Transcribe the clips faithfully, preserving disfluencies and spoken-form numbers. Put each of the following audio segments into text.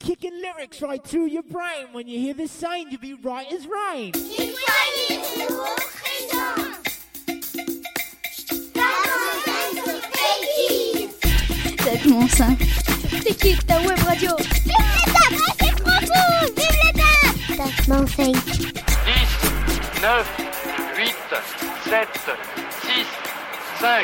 kicking lyrics right through your brain. When you hear this sign, you be right as rain. sept mon cinq. C'est qui ta web radio? Vive l'État, c'est trop cool. Vive l'État. sept mon cinq. dix, neuf, huit, sept, six, cinq.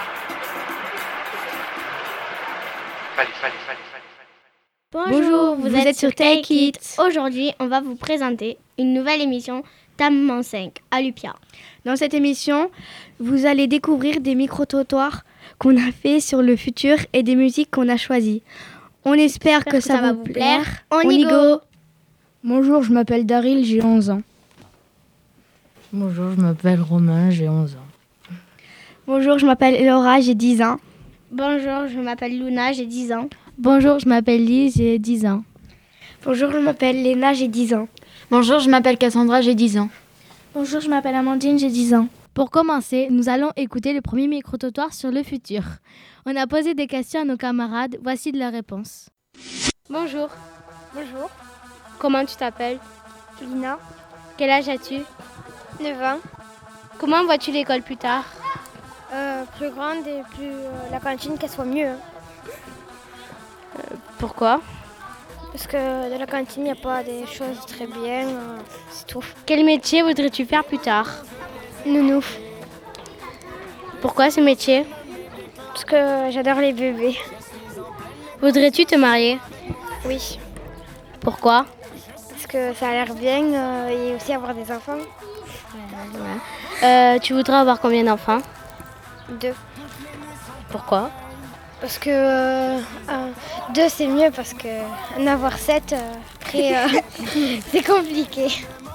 Allez, allez, allez, allez. Bonjour, vous, vous êtes, êtes sur Take It. Aujourd'hui, on va vous présenter une nouvelle émission Tam cinq à Lupia. Dans cette émission, vous allez découvrir des micro-trottoirs qu'on a fait sur le futur et des musiques qu'on a choisies. On espère J'espère que, que ça, ça va vous plaire. plaire. On, on y go. Bonjour, je m'appelle Daryl, j'ai onze ans. Bonjour, je m'appelle Romain, j'ai onze ans. Bonjour, je m'appelle Laura, j'ai dix ans. Bonjour, je m'appelle Luna, j'ai dix ans. Bonjour, je m'appelle Lise, j'ai dix ans. Bonjour, je m'appelle Léna, j'ai dix ans. Bonjour, je m'appelle Cassandra, j'ai dix ans. Bonjour, je m'appelle Amandine, j'ai dix ans. Pour commencer, nous allons écouter le premier micro-trottoir sur le futur. On a posé des questions à nos camarades, voici de leurs réponses. Bonjour. Bonjour. Comment tu t'appelles? Lina. Quel âge as-tu? neuf ans. Comment vois-tu l'école plus tard? euh, Plus grande et plus euh, la cantine qu'elle soit mieux. Euh, pourquoi? Parce que dans la cantine, il n'y a pas des choses très bien, euh, c'est tout. Quel métier voudrais-tu faire plus tard? Nounou. Pourquoi ce métier? Parce que j'adore les bébés. Voudrais-tu te marier? Oui. Pourquoi? Parce que ça a l'air bien euh, et aussi avoir des enfants. Ouais. Euh, tu voudrais avoir combien d'enfants? Deux. Pourquoi? Parce que euh, euh, deux c'est mieux parce que en avoir sept, euh, après euh, c'est compliqué.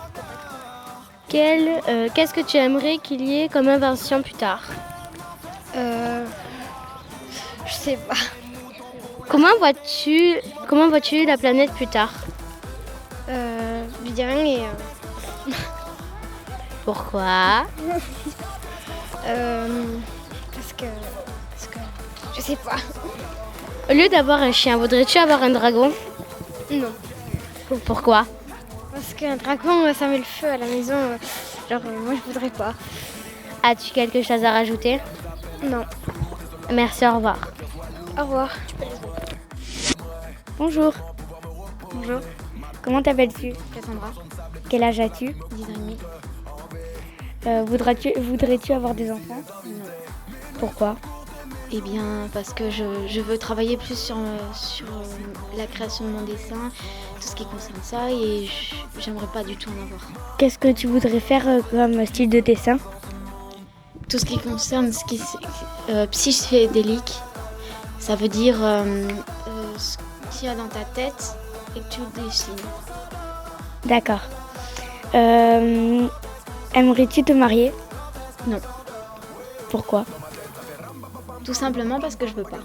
Quel, euh, qu'est-ce que tu aimerais qu'il y ait comme invention plus tard? euh, Je sais pas. Comment vois-tu, comment vois-tu la planète plus tard? euh, Bien et... Euh... Pourquoi? euh, Parce que... Parce que... Je sais pas. Au lieu d'avoir un chien, voudrais-tu avoir un dragon? Non. Pourquoi? Parce qu'un dragon, ça met le feu à la maison. Genre, moi, je voudrais pas. As-tu quelque chose à rajouter? Non. Merci, au revoir. Au revoir. Bonjour. Bonjour. Comment t'appelles-tu? Cassandra. Quel âge as-tu? dix ans et demi. Euh, voudrais-tu, voudrais-tu avoir des enfants? Non. Pourquoi? Eh bien, parce que je, je veux travailler plus sur, sur la création de mon dessin, tout ce qui concerne ça, et je, j'aimerais pas du tout en avoir. Qu'est-ce que tu voudrais faire euh, comme style de dessin? Tout ce qui concerne ce qui, euh, psychédélique, ça veut dire euh, euh, ce qu'il y a dans ta tête et que tu le dessines. D'accord. Euh, aimerais-tu te marier? Non. Pourquoi? Tout simplement parce que je veux pas.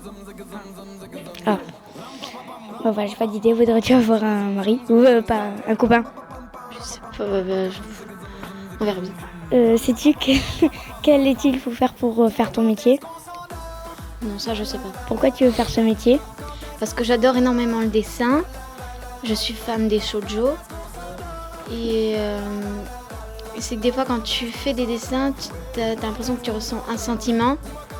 Ah. Bon, bah, j'ai pas d'idée. Voudrais-tu avoir un mari? Ou euh, pas un copain? Je sais pas. Euh, je... On verra bien. Euh, sais-tu que... quelle étude il faut faire pour euh, faire ton métier? Non, ça je sais pas. Pourquoi tu veux faire ce métier? Parce que j'adore énormément le dessin. Je suis fan des shoujo. Et euh, c'est que des fois quand tu fais des dessins, tu as, t'as l'impression que tu ressens un sentiment.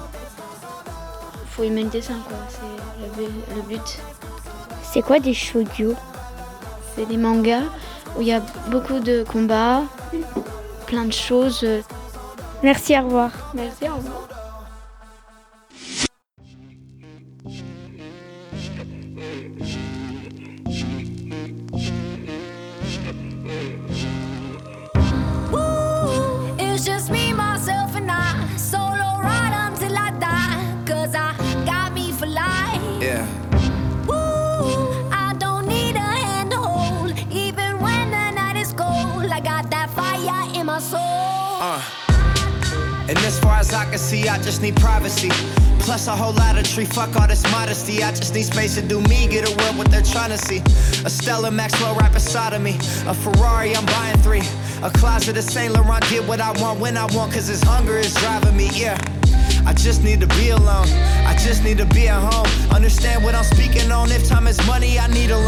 Faut aimer le dessin, quoi. C'est le, le but. C'est quoi des shoujo? C'est des mangas où il y a beaucoup de combats, plein de choses. Merci, au revoir. Merci, au revoir. Yeah. Ooh, I don't need a hand to hold, even when the night is cold. I got that fire in my soul. Uh. And as far as I can see, I just need privacy. Plus a whole lot of tree, fuck all this modesty. I just need space to do me, get a world what they're trying to see. A Stella Maxwell right beside of me. A Ferrari, I'm buying three. A closet of Saint Laurent, get what I want when I want, cause this hunger is driving me, yeah. I just need to be alone, I just need to be at home. Understand what I'm speaking on, if time is money, I need a loan.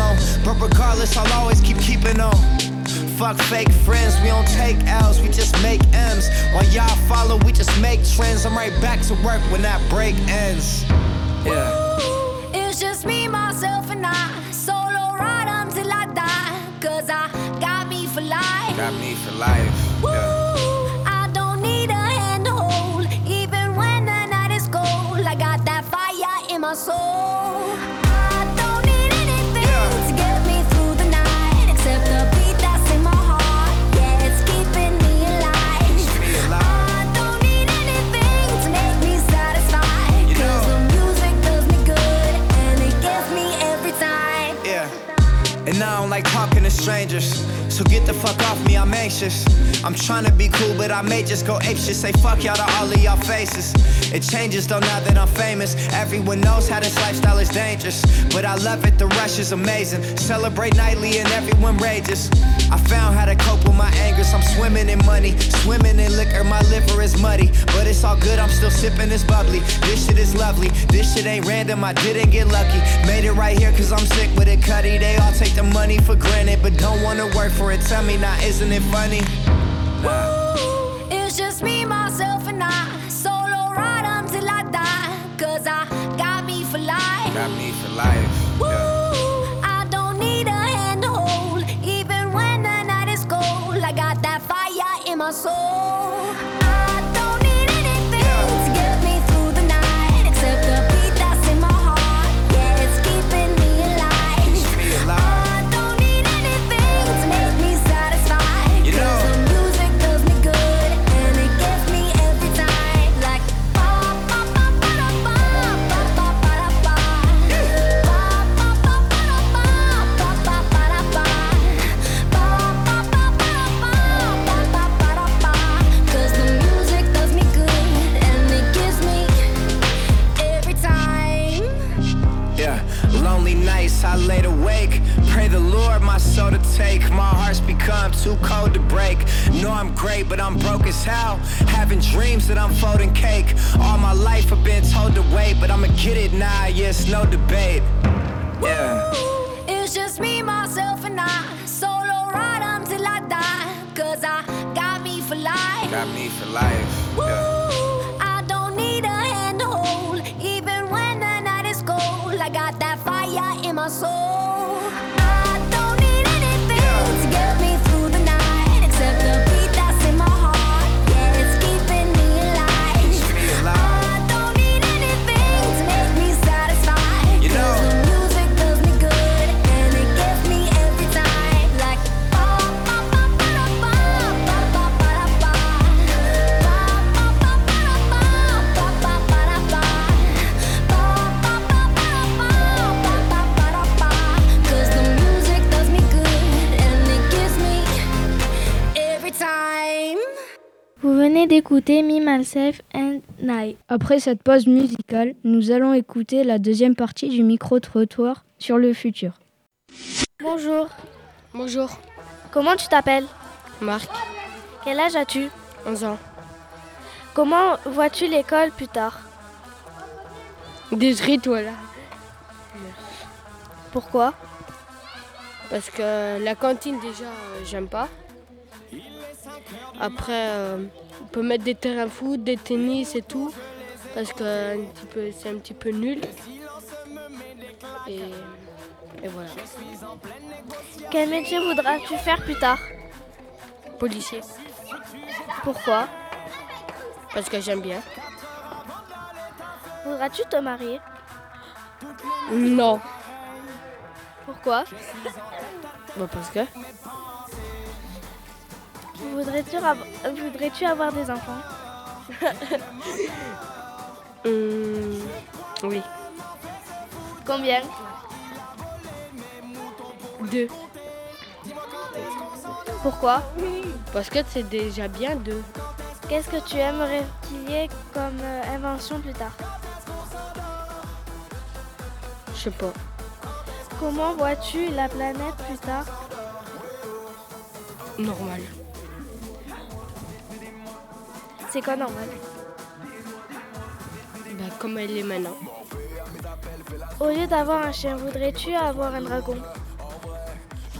But regardless, I'll always keep keeping on. Fuck fake friends, we don't take L's, we just make M's. While y'all follow, we just make trends. I'm right back to work when that break ends. Yeah. It's just me, myself, and I. Solo ride until I die. Cause I got me for life. Got me for life. Yeah. I don't need a hand to hold. Even when the night is cold, I got that fire in my soul. I don't need anything yeah. to get me through the night, except the beat that's in my heart. Yeah, it's keeping me alive. Me alive. I don't need anything to make me satisfied. You Cause know. the music does me good, and it gets me every time. Yeah. And I don't like talking to strangers, so get the fuck off me, I'm anxious. I'm tryna be cool, but I may just go apeshit. Say fuck y'all to all of y'all faces. It changes though now that I'm famous. Everyone knows how this lifestyle is dangerous, but I love it, the rush is amazing. Celebrate nightly and everyone rages. I found how to cope with my angers. I'm swimming in money, swimming in liquor. My liver is muddy, but it's all good, I'm still sipping this bubbly. This shit is lovely, this shit ain't random, I didn't get lucky. Made it right here cause I'm sick with it, cutty. They all take the money for granted, but don't wanna work for it. Tell me now, isn't it funny? Ooh, it's just me, myself, and I. Solo ride until I die. Cause I got me for life. Got me for life. Ooh, yeah. I don't need a hand to hold. Even when the night is cold, I got that fire in my soul. I don't need anything yeah. to get me through the night, except the beat that's in my heart. Yeah, it's keeping me alive. Keep me alive. I don't need anything to make me satisfied. You know. Cause the music does me good, and it gets me every time. Like ba ba ba ba da ba, ba ba ba da ba. Ba ba ba ba da ba, ba ba ba da ba. Ba ba ba ba da ba, ba ba ba da ba. Cause the music does me good, and it gives me every time. Yeah, lonely nights, I laid awake. Pray the Lord my soul to take. My heart's become too cold to break. Know I'm great, but I'm broke as hell. Having dreams that I'm folding cake. All my life I've been told to wait, but I'ma get it now, yeah, it's no debate. Yeah. It's just me, myself, and I. Solo ride until I die. Cause I got me for life. Got me for life. Yeah. Ooh, I don't need a hand to hold. Even when the night is cold, I got that fire in my soul. I don't need anything Yeah. to get me through the night, except the beat that's in my heart. Yeah, it's keeping me alive. Keep me alive. I don't need anything to make me satisfied. You know. Cause the music does me good, and it gets me every time. Like ba ba ba ba da ba, ba ba ba da ba. Ba ba ba ba da ba, ba ba ba da ba. Ba ba ba ba da ba, ba ba ba da ba. Cause the music does me good, and it gives me every time. Vous venez d'écouter Me, Myself and I. Après cette pause musicale, nous allons écouter la deuxième partie du micro-trottoir sur le futur. Bonjour, Bonjour, comment tu t'appelles? Marc, Quel âge as-tu? onze ans. Comment vois-tu l'école plus tard? Désolé, toi là. Pourquoi? Parce que la cantine, déjà, euh, j'aime pas. Après, euh, on peut mettre des terrains foot, des tennis et tout. Parce que un petit peu- c'est un petit peu nul. Et, et voilà. Quel métier voudras-tu faire plus tard? Policier, Pourquoi? parce que j'aime bien. Voudras-tu te marier? Non, Pourquoi? bah parce que. Voudrais-tu av- voudrais-tu avoir des enfants? Hum, oui, Combien? deux. Pourquoi? Parce que c'est déjà bien deux. Qu'est-ce que tu aimerais qu'il y ait comme euh, invention plus tard? Je sais pas. Comment vois-tu la planète plus tard? Normal. C'est quoi normal? Bah, comme elle est maintenant. Au lieu d'avoir un chien, voudrais-tu avoir un dragon?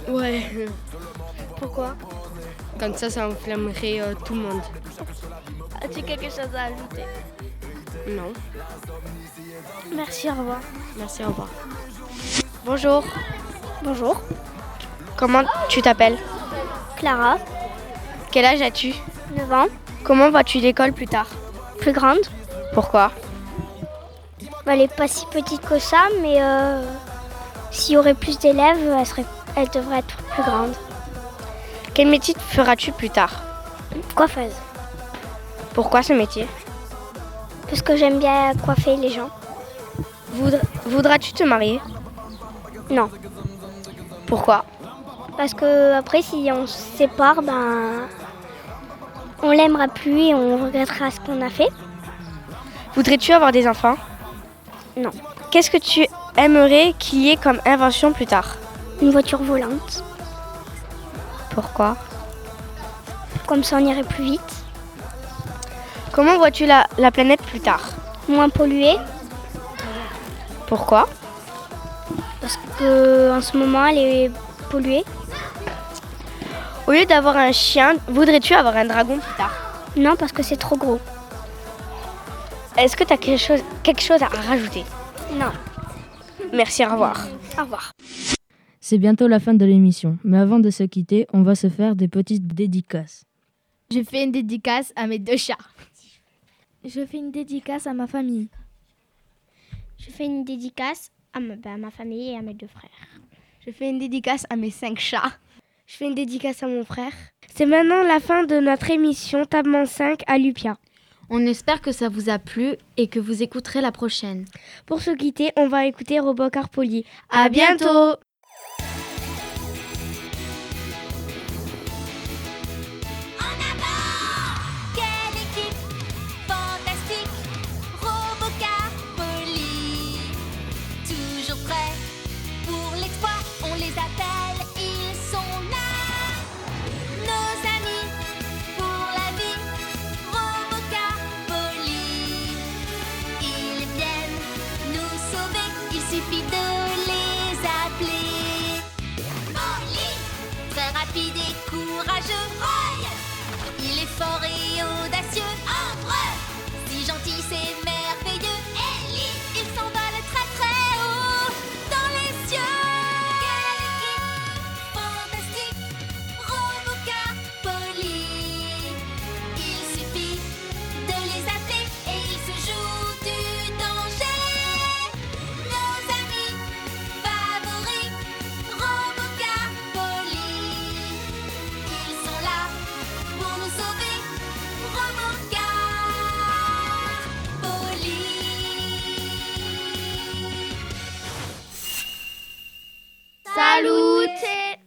Ouais. Pourquoi? Comme ça, ça enflammerait euh, tout le monde. As-tu quelque chose à ajouter? Non. Merci, au revoir. Merci, au revoir. Bonjour. Bonjour. Comment tu t'appelles? Clara, Quel âge as-tu? neuf ans, Comment vas-tu l'école plus tard? plus grande. Pourquoi? Bah, elle n'est pas si petite que ça, mais euh, s'il y aurait plus d'élèves, elle, serait, elle devrait être plus grande. Quel métier feras-tu plus tard? Coiffeuse. Pourquoi ce métier? Parce que j'aime bien coiffer les gens. Voudra- Voudras-tu te marier? Non. Pourquoi? Parce que après, si on se sépare, ben, on l'aimera plus et on regrettera ce qu'on a fait. Voudrais-tu avoir des enfants? Non. Qu'est-ce que tu aimerais qu'il y ait comme invention plus tard? Une voiture volante. Pourquoi? Comme ça, on irait plus vite. Comment vois-tu la, la planète plus tard? Moins polluée. Pourquoi? Parce qu'en ce moment, elle est polluée. Au lieu d'avoir un chien, voudrais-tu avoir un dragon plus tard? Non, parce que c'est trop gros. Est-ce que tu as quelque chose, quelque chose à rajouter? Non. Merci, au revoir. Au revoir. C'est bientôt la fin de l'émission, mais avant de se quitter, on va se faire des petites dédicaces. Je fais une dédicace à mes deux chats. Je fais une dédicace à ma famille. Je fais une dédicace à ma, bah, à ma famille et à mes deux frères. Je fais une dédicace à mes cinq chats. Je fais une dédicace à mon frère. C'est maintenant la fin de notre émission Tablement cinq à Lupia. On espère que ça vous a plu et que vous écouterez la prochaine. Pour se quitter, on va écouter Robocar Poli. À bientôt! Quelle équipe fantastique, Robocar Poli. Toujours prêts pour l'exploit, on les appelle, ils sont là. Nos amis pour la vie, Robocar Poli. Ils viennent nous sauver, il suffit de les appeler. Poli, très rapide et courageux, Roy. Il est fort et audacieux, Ambre. Si gentil, c'est merveilleux, Ellie. Il s'envole très très haut dans les cieux. Quelle équipe fantastique, Robocar Poli. Il suffit de les appeler et ils se jouent du danger. Nos amis favoris, Robocar Poli. Ils sont là pour nous sauver, Robocar Poli. Salute!